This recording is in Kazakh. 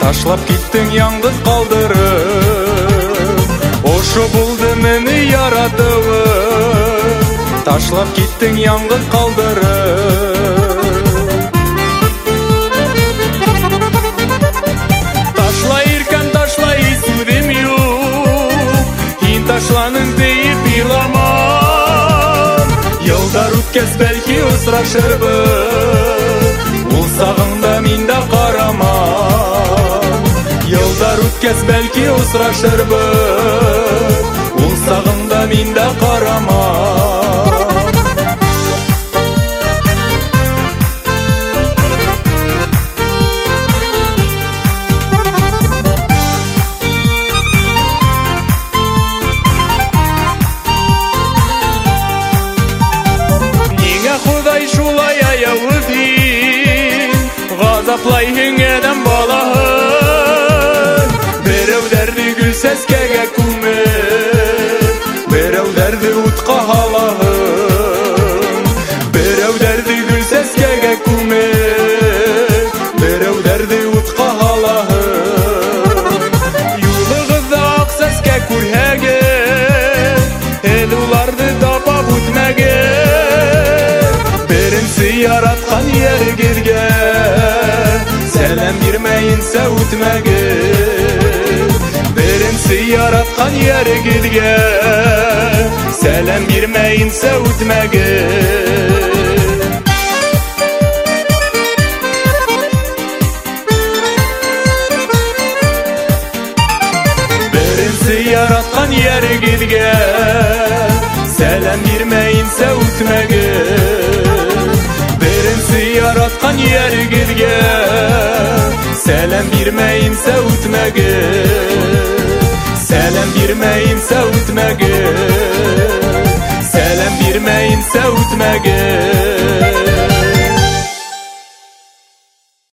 ташлап киттің яңғыз қалдырып. Ошы болды мені яратып, ташлап киттің яңғыз қалдырып. Ташла иркен ташлай сүрем юк, ин ташланың дейіп иламам. Йылдар үткәс бәлки ұсырашырбыз, ул сағыңда минда қарамам. Йылдар үткәс бәлки ұсырашырбыз, ул сағыңда минда қарамам. Худай шулай аяуы дейін, ғазаплайын әдәм балаһын. Біреулерді гүл сәскәгә күміп, біреулерді утқа халаһын. Біреулерді гүл сәскәгә күміп, біреулерді утқа халаһын. Юлығызда ақ сәскә күрһәгін, елуларды тапап үтмәгін. Яратқан ергерге сәлем бермейінсә үтмәгін. Бірінсі яратқан ергерге сәлем бермейінсә үтмәгін. Бірінсі яратқан ергерге сәлем бермейінсә үтмәгін. Яратқан ергерге сәлем бермейінсә үтмәгін. Сәлем бермейінсә үтмәгін. Сәлем бермейінсә үтмәгін.